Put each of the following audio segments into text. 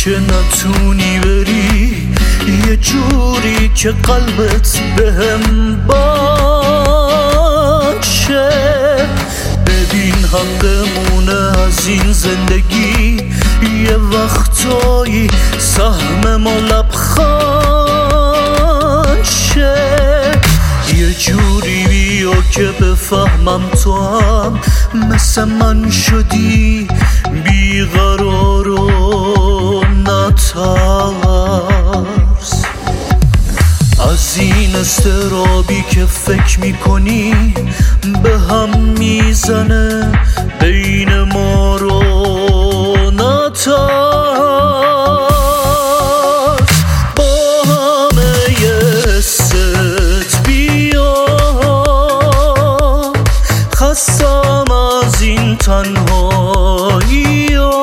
که نتونی بری یه جوری که قلبت بهم باشه. ببین حقمونه از این زندگی، یه وقتایی سهم ما لبخند شه. یه جوری بیا که بفهمم تو هم مثل من شدی بیقرار و نترس از این استرابی که فکر میکنی به هم میزنه بین ما رو. نترس با همه ست بیا، خستم از این تنهایی ها،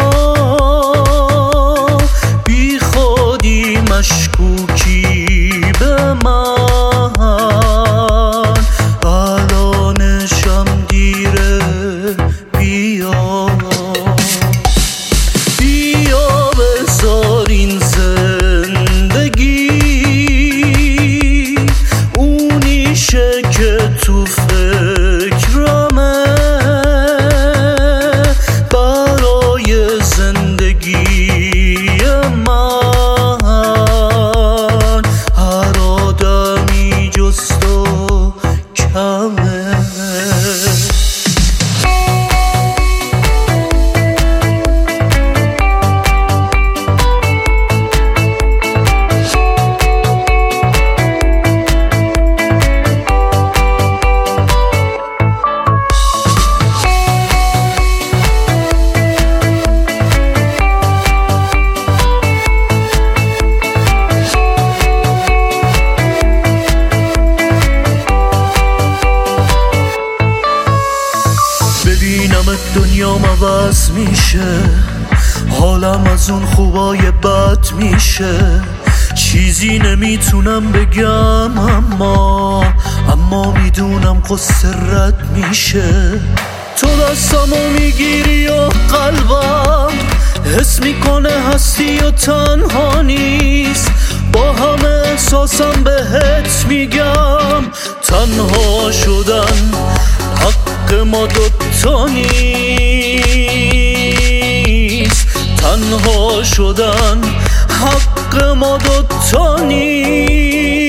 بی خودی مشکوکی به من، الانشم دیره. بیا بیا بذار این زندگی اونیشه که تو فکرمه برای زندگی من. هر آدمی جز تو کمه. ببینمت دنیام عوض میشه، حالم از اون خوبای بد میشه. چیزی نمیتونم بگم اما میدونم قصه رد میشه. تو دستمو میگیری و قلبم حس میکنه هستی و تنها نیست. با همه احساسم بهت میگم تنها شدن حق ما دوتا نیست. تنها شدن حق ما دوتا نیست.